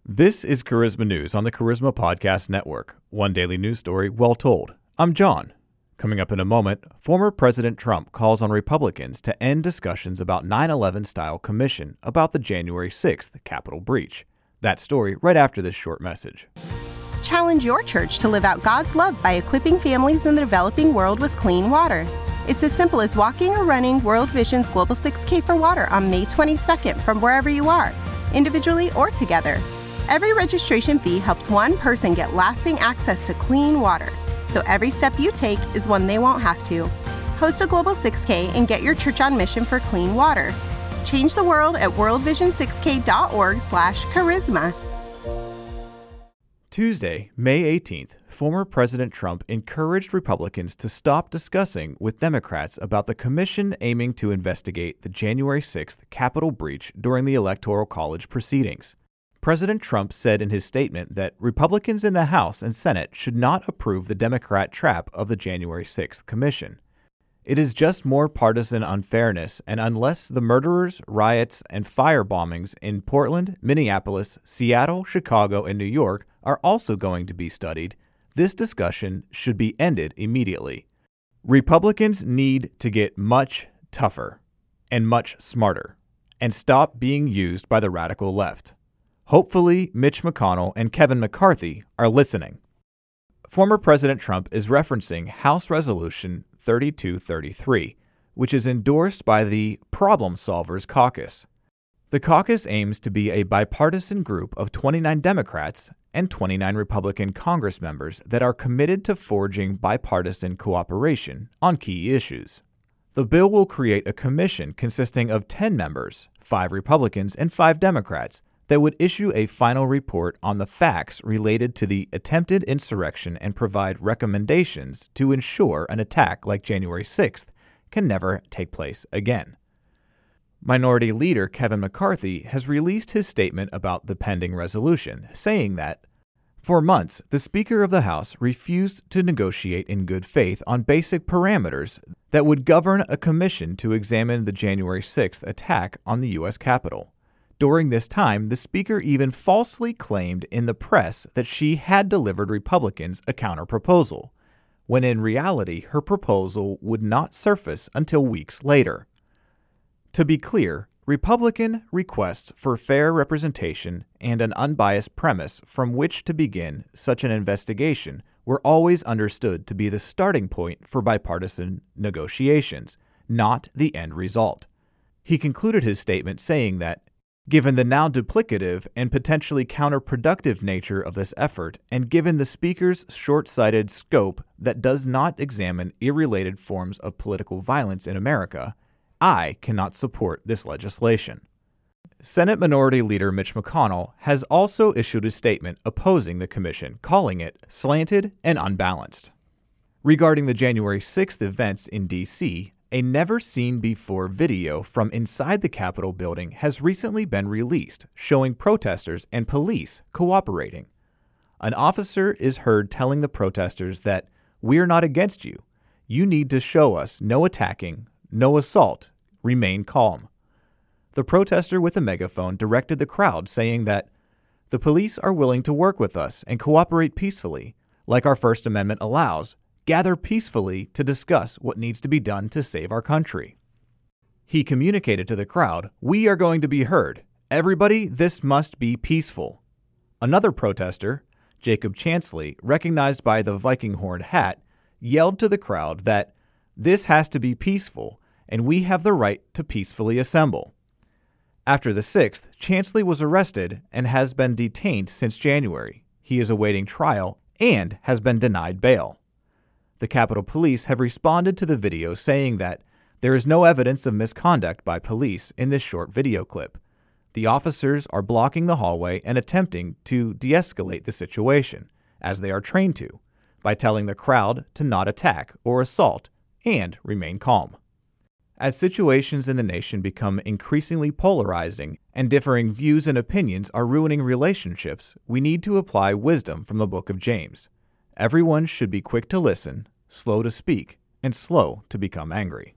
This is Charisma News on the Charisma Podcast Network, one daily news story well told. I'm John. Coming up in a moment, former President Trump calls on Republicans to end discussions about 9/11-style commission about the January 6th Capitol breach. That story right after this short message. Challenge your church to live out God's love by equipping families in the developing world with clean water. It's as simple as walking or running World Vision's Global 6K for Water on May 22nd from wherever you are, individually or together. Every registration fee helps one person get lasting access to clean water, so every step you take is one they won't have to. Host a Global 6K and get your church on mission for clean water. Change the world at worldvision6k.org/charisma. Tuesday, May 18th, former President Trump encouraged Republicans to stop discussing with Democrats about the commission aiming to investigate the January 6th Capitol breach during the Electoral College proceedings. President Trump said in his statement that Republicans in the House and Senate should not approve the Democrat trap of the January 6th Commission. It is just more partisan unfairness, and unless the murderers, riots, and fire bombings in Portland, Minneapolis, Seattle, Chicago, and New York are also going to be studied, this discussion should be ended immediately. Republicans need to get much tougher and much smarter and stop being used by the radical left. Hopefully, Mitch McConnell and Kevin McCarthy are listening. Former President Trump is referencing House Resolution 3233, which is endorsed by the Problem Solvers Caucus. The caucus aims to be a bipartisan group of 29 Democrats and 29 Republican Congress members that are committed to forging bipartisan cooperation on key issues. The bill will create a commission consisting of 10 members, 5 Republicans and 5 Democrats, that would issue a final report on the facts related to the attempted insurrection and provide recommendations to ensure an attack like January 6th can never take place again. Minority Leader Kevin McCarthy has released his statement about the pending resolution, saying that, "For months, the Speaker of the House refused to negotiate in good faith on basic parameters that would govern a commission to examine the January 6th attack on the U.S. Capitol. During this time, the Speaker even falsely claimed in the press that she had delivered Republicans a counterproposal, when in reality her proposal would not surface until weeks later. To be clear, Republican requests for fair representation and an unbiased premise from which to begin such an investigation were always understood to be the starting point for bipartisan negotiations, not the end result." He concluded his statement saying that, "Given the now duplicative and potentially counterproductive nature of this effort, and given the Speaker's short-sighted scope that does not examine irrelated forms of political violence in America, I cannot support this legislation." Senate Minority Leader Mitch McConnell has also issued a statement opposing the commission, calling it slanted and unbalanced. Regarding the January 6th events in D.C., a never-seen-before video from inside the Capitol building has recently been released, showing protesters and police cooperating. An officer is heard telling the protesters that, "We're not against you. You need to show us no attacking, no assault. Remain calm." The protester with a megaphone directed the crowd, saying that, "The police are willing to work with us and cooperate peacefully, like our First Amendment allows. Gather peacefully to discuss what needs to be done to save our country." He communicated to the crowd, "We are going to be heard. Everybody, this must be peaceful." Another protester, Jacob Chansley, recognized by the Viking horned hat, yelled to the crowd that this has to be peaceful and we have the right to peacefully assemble. After the 6th, Chansley was arrested and has been detained since January. He is awaiting trial and has been denied bail. The Capitol Police have responded to the video saying that there is no evidence of misconduct by police in this short video clip. The officers are blocking the hallway and attempting to de-escalate the situation, as they are trained to, by telling the crowd to not attack or assault and remain calm. As situations in the nation become increasingly polarizing and differing views and opinions are ruining relationships, we need to apply wisdom from the book of James. Everyone should be quick to listen, slow to speak, and slow to become angry.